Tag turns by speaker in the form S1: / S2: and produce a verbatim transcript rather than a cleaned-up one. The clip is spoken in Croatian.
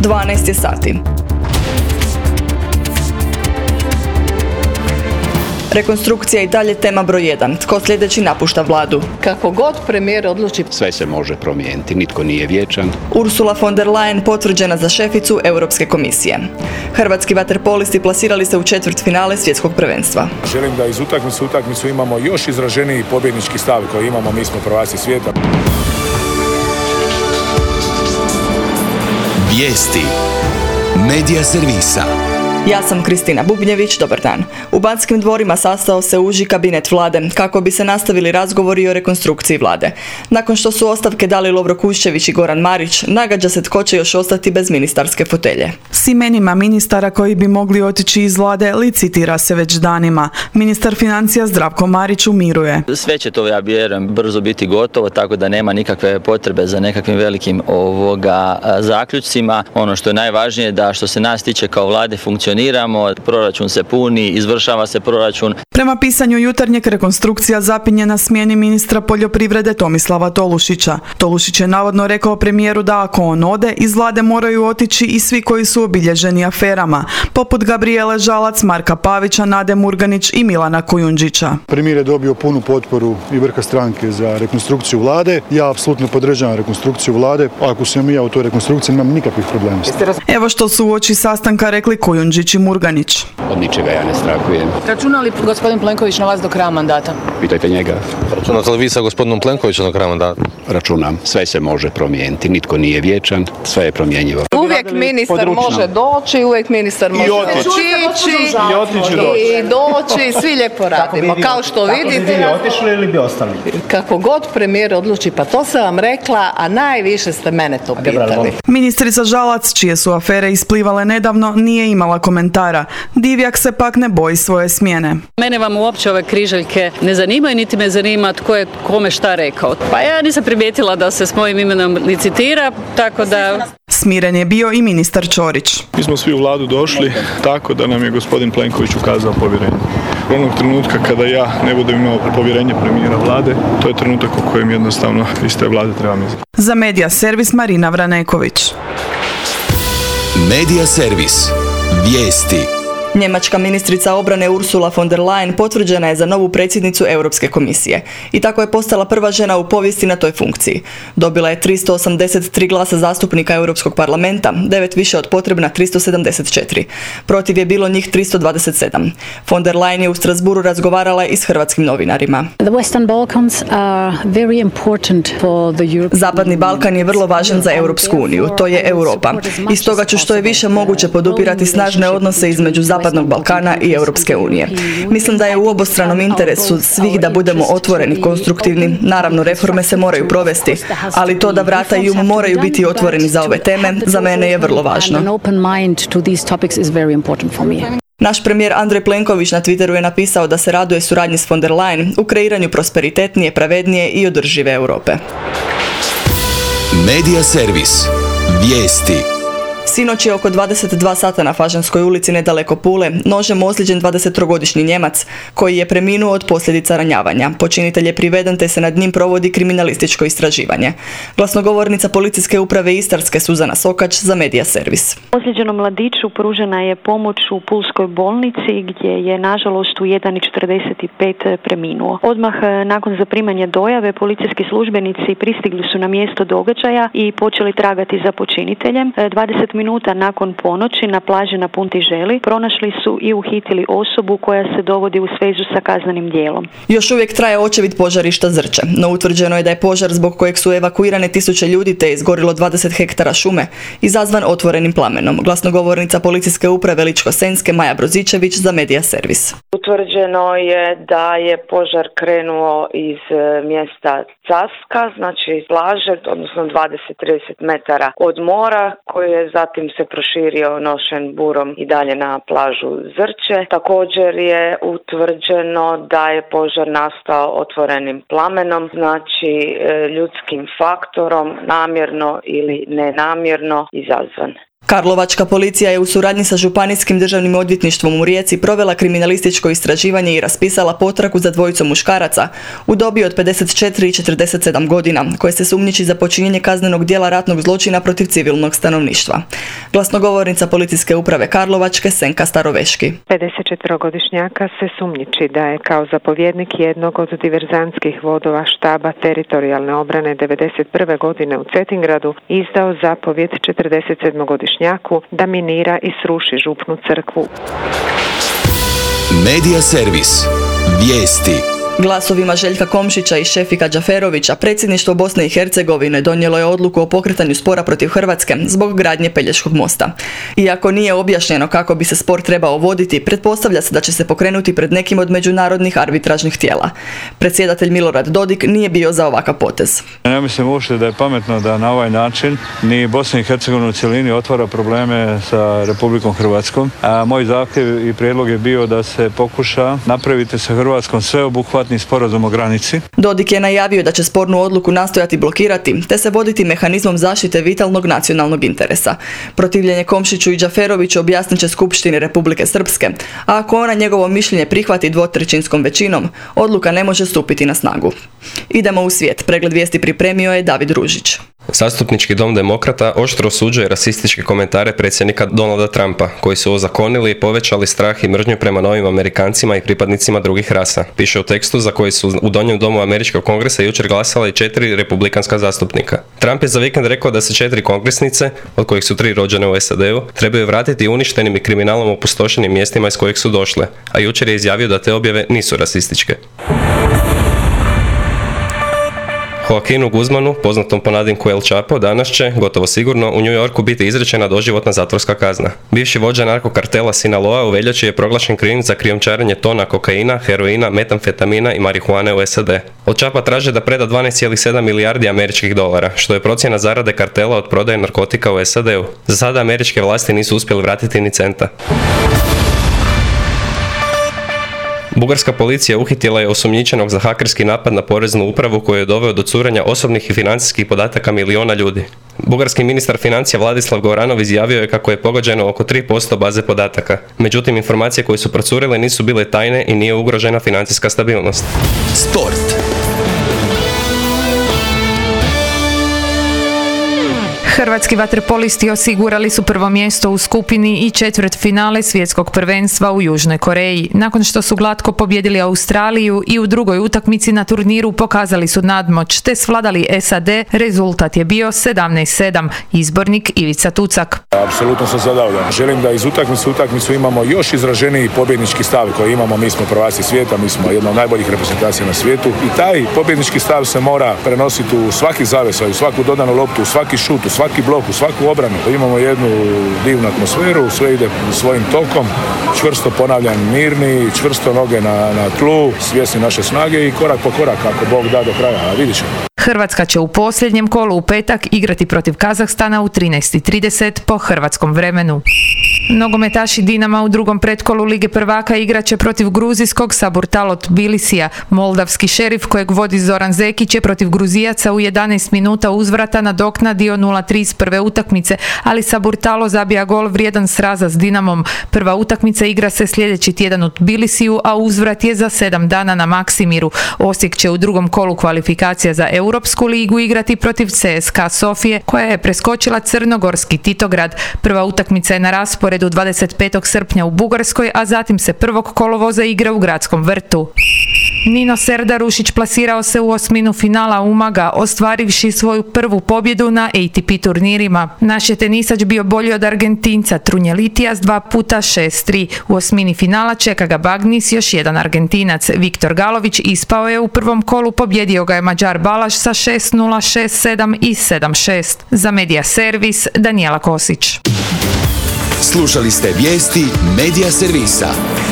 S1: dvanaest je sati. Rekonstrukcija je i dalje tema broj jedan. Tko sljedeći napušta vladu?
S2: Kako god premijer odluči,
S3: sve se može promijeniti, nitko nije vječan.
S1: Ursula von der Leyen potvrđena za šeficu Europske komisije. Hrvatski vaterpolisti plasirali se u četvrtfinale svjetskog prvenstva.
S4: Želim da iz utakmice u utakmicu imamo još izraženiji pobjednički stav koji imamo, mi smo prvaci svijeta.
S5: Vijesti Medija servisa.
S1: Ja sam Kristina Bubnjević, dobar dan. U Banskim dvorima sastao se uži kabinet vlade kako bi se nastavili razgovori o rekonstrukciji vlade. Nakon što su ostavke dali Lovro Kuščević i Goran Marić, nagađa se tko će još ostati bez ministarske fotelje.
S6: S imenima ministara koji bi mogli otići iz vlade licitira se već danima. Ministar financija Zdravko Marić umiruje.
S7: Sve će to, ja vjerujem, brzo biti gotovo, tako da nema nikakve potrebe za nekakvim velikim ovoga zaključcima. Ono što je najvažnije da što se nas tiče kao vlade funkcionira. Proračun se puni, izvršava se proračun.
S6: Prema pisanju Jutarnjeg, rekonstrukcija zapinje na smjeni ministra poljoprivrede Tomislava Tolušića. Tolušić je navodno rekao premijeru da ako on ode, iz vlade moraju otići i svi koji su obilježeni aferama, poput Gabrijele Žalac, Marka Pavića, Nade Murganić i Milana Kujundžića.
S8: Premijer je dobio punu potporu i vrha stranke za rekonstrukciju vlade. Ja apsolutno podržavam rekonstrukciju vlade. Ako sam i ja u toj rekonstrukciji, nemam nikakvih problema.
S6: Evo što su uoči sastanka rekli Kujundžić i Murganić.
S3: Od ničega ja ne strahujem.
S2: Računa li gospodin Plenković na vas do kraja mandata?
S3: Pitajte njega.
S9: Računate li vi sa gospodinom Plenkovićem do kraja mandata?
S3: Računam. Sve se može promijeniti, nitko nije vječan, sve je promjenjivo.
S2: Uvijek ministar područno može doći, uvijek ministar može otići
S10: i otići
S2: i doći, svi lijepo radimo. Kao što vidite,
S10: bi otišli ili bi ostali?
S2: Kako god premijer odluči, pa to sam vam rekla, a najviše ste mene to pitali.
S6: Ministrica Žalac, čije su afere isplivale nedavno, nije imala komentara. Divjak se pak ne boji svoje smjene.
S11: Mene vam uopće ove križaljke ne zanimaju, niti me zanima tko je kome šta rekao. Pa ja nisam primijetila da se s mojim imenom licitira, tako da...
S6: Smiren je bio i ministar Ćorić.
S12: Mi smo svi u vladu došli tako da nam je gospodin Plenković ukazao povjerenje. Onog trenutka kada ja ne budem imao povjerenje premijera vlade, to je trenutak u kojem jednostavno iz te vlade trebam izaći.
S6: Za Medija servis Marina Vraneković.
S5: Medija servis. Vijesti.
S1: Njemačka ministrica obrane Ursula von der Leyen potvrđena je za novu predsjednicu Europske komisije i tako je postala prva žena u povijesti na toj funkciji. Dobila je tristo osamdeset tri glasa zastupnika Europskog parlamenta, devet više od potrebna tristo sedamdeset četiri. Protiv je bilo njih tristo dvadeset sedam. Von der Leyen je u Strasburu razgovarala i s hrvatskim novinarima. Zapadni Balkan je vrlo važan za Europsku uniju, to je Europa. I stoga ću što je više moguće podupirati snažne odnose između Zapadnog Balkana i Europske unije. Mislim da je u obostranom interesu svih da budemo otvoreni, konstruktivni. Naravno, reforme se moraju provesti, ali to da vrata i um moraju biti otvoreni za ove teme, za mene je vrlo važno. Naš premijer Andrej Plenković na Twitteru je napisao da se raduje suradnji s von der Leyen u kreiranju prosperitetnije, pravednije i održive Europe.
S5: Medija servis. Vijesti.
S1: Sinoć je oko dvadeset dva sata na Fažanskoj ulici nedaleko Pule nožem ozlijeđen dvadesettrogodišnji Njemac koji je preminuo od posljedica ranjavanja. Počinitelj je priveden te se nad njim provodi kriminalističko istraživanje. Glasnogovornica policijske uprave Istarske Suzana Sokač za Medija servis.
S13: Ozlijeđenom mladiću pružena je pomoć u Pulskoj bolnici gdje je nažalost u jedan i četrdeset pet preminuo. Odmah nakon zaprimanja dojave policijski službenici pristigli su na mjesto događaja i počeli tragati za počiniteljem. dvadeset minuta nakon ponoći na plaži na Punti Želi pronašli su i uhitili osobu koja se dovodi u svezu sa kaznenim djelom.
S1: Još uvijek traje očevid požarišta Zrče, no utvrđeno je da je požar zbog kojeg su evakuirane tisuće ljudi te je izgorilo dvadeset hektara šume, izazvan otvorenim plamenom. Glasnogovornica policijske uprave Ličko-senjske Maja Brozičević za Medija servis.
S14: Utvrđeno je da je požar krenuo iz mjesta Caska, znači iz plaže, odnosno dvadeset do trideset metara od mora, koji je zatim se proširio nošen burom i dalje na plažu Zrče. Također je utvrđeno da je požar nastao otvorenim plamenom, znači ljudskim faktorom, namjerno ili nenamjerno izazvan.
S1: Karlovačka policija je u suradnji sa Županijskim državnim odvjetništvom u Rijeci provela kriminalističko istraživanje i raspisala potragu za dvojicom muškaraca u dobi od pedeset četiri i četrdeset sedam godina, koje se sumnjiči za počinjenje kaznenog djela ratnog zločina protiv civilnog stanovništva. Glasnogovornica Policijske uprave Karlovačke Senka Staroveški.
S15: pedesetčetverogodišnjaka se sumnjiči da je kao zapovjednik jednog od diverzantskih vodova štaba teritorijalne obrane devedeset prve godine u Cetingradu izdao zapovjed četrdesetsedmogodišnjaku da minira i sruši župnu crkvu.
S5: Medija servis. Vijesti.
S1: Glasovima Željka Komšića i Šefika Džaferovića predsjedništvo Bosne i Hercegovine donijelo je odluku o pokretanju spora protiv Hrvatske zbog gradnje Pelješkog mosta. Iako nije objašnjeno kako bi se spor trebao voditi, pretpostavlja se da će se pokrenuti pred nekim od međunarodnih arbitražnih tijela. Predsjedatelj Milorad Dodik nije bio za ovakav potez.
S12: Ja mislim uopšte da je pametno da na ovaj način ni Bosna i Hercegovina u cjelini otvara probleme sa Republikom Hrvatskom. A moj zahtjev i prijedlog je bio da se pokuša napraviti sa Hrvatskom sveobuhvatni sporazum o granici.
S1: Dodik je najavio da će spornu odluku nastojati blokirati, te se voditi mehanizmom zaštite vitalnog nacionalnog interesa. Protivljenje Komšiću i Džaferoviću objasnit će Skupštini Republike Srpske, a ako ona njegovo mišljenje prihvati dvotrećinskom većinom, odluka ne može stupiti na snagu. Idemo u svijet. Pregled vijesti pripremio je David Ružić.
S16: Zastupnički dom demokrata oštro osuđuje rasističke komentare predsjednika Donalda Trumpa, koji su ozakonili i povećali strah i mržnju prema novim Amerikancima i pripadnicima drugih rasa. Piše u tekstu za koji su u Donjem domu Američkog kongresa jučer glasala i četiri republikanska zastupnika. Trump je za vikend rekao da se četiri kongresnice, od kojih su tri rođene u S A D-u, trebaju vratiti uništenim i kriminalom opustošenim mjestima iz kojih su došle, a jučer je izjavio da te objave nisu rasističke. Joaquinu Guzmanu, poznatom po nadimku El Chapo, danas će, gotovo sigurno, u New Yorku biti izrečena doživotna zatvorska kazna. Bivši vođa narkokartela Sinaloa u veljači je proglašen krivim za krijumčarenje tona kokaina, heroina, metamfetamina i marihuane u S A D. Od Chapa traže da preda dvanaest zarez sedam milijardi američkih dolara, što je procjena zarade kartela od prodaje narkotika u S A D-u. Za sada američke vlasti nisu uspjeli vratiti ni centa. Bugarska policija uhitila je osumnjičenog za hakerski napad na poreznu upravu koji je doveo do curenja osobnih i financijskih podataka miliona ljudi. Bugarski ministar financija Vladislav Goranov izjavio je kako je pogođeno oko tri posto baze podataka. Međutim, informacije koje su procurile nisu bile tajne i nije ugrožena financijska stabilnost.
S5: Sport.
S17: Hrvatski vaterpolisti osigurali su prvo mjesto u skupini i četvrtfinale svjetskog prvenstva u Južnoj Koreji. Nakon što su glatko pobjedili Australiju i u drugoj utakmici na turniru pokazali su nadmoć te svladali S A D, rezultat je bio sedamnaest sedam. Izbornik Ivica Tucak.
S4: Apsolutno sam zadovoljan. Želim da iz utakmice u utakmicu imamo još izraženiji pobjednički stav koji imamo. Mi smo prvaci svijeta, mi smo jedna od najboljih reprezentacija na svijetu i taj pobjednički stav se mora prenositi u svaki zavesaj, u svaku dodanu loptu, u svaki šut, u svaki blok, u svaku obranu. Imamo jednu divnu atmosferu, sve ide svojim tokom, čvrsto ponavljam, mirni, čvrsto noge na, na tlu, svjesni naše snage i korak po korak, ako Bog da do kraja, a vidit ćemo.
S17: Hrvatska će u posljednjem kolu u petak igrati protiv Kazahstana u trinaest i trideset po hrvatskom vremenu. Nogometaši Dinama u drugom pretkolu Lige prvaka igraće protiv gruzijskog Saburtalo Tbilisija. Moldavski Šerif kojeg vodi Zoran Zekić je protiv Gruzijaca u jedanaest minuta uzvrata nadoknadio nula tri iz prve utakmice, ali Saburtalo zabija gol vrijedan sraza s Dinamom. Prva utakmica igra se sljedeći tjedan u Tbilisiju, a uzvrat je za sedam dana na Maksimiru. Osijek će u drugom kolu kvalifikacija za Europsku ligu igrati protiv C S K A Sofije, koja je preskočila crnogorski Titograd. Prva utakmica je na rasporedu dvadeset petog srpnja u Bugarskoj, a zatim se prvog kolovoza igra u Gradskom vrtu. Nino Serdarušić plasirao se u osminu finala Umaga, ostvarivši svoju prvu pobjedu na A T P turnirima. Naš je tenisač bio bolji od Argentinca Trunjelitija s dva puta šest tri. U osmini finala čeka ga Bagnis, još jedan Argentinac. Viktor Galović ispao je u prvom kolu, pobjedio ga je Mađar Balaš sa šest nula, šest sedam i sedam šest. Za Medija servis Danijela Kosić.
S5: Slušali ste vijesti Medija servisa.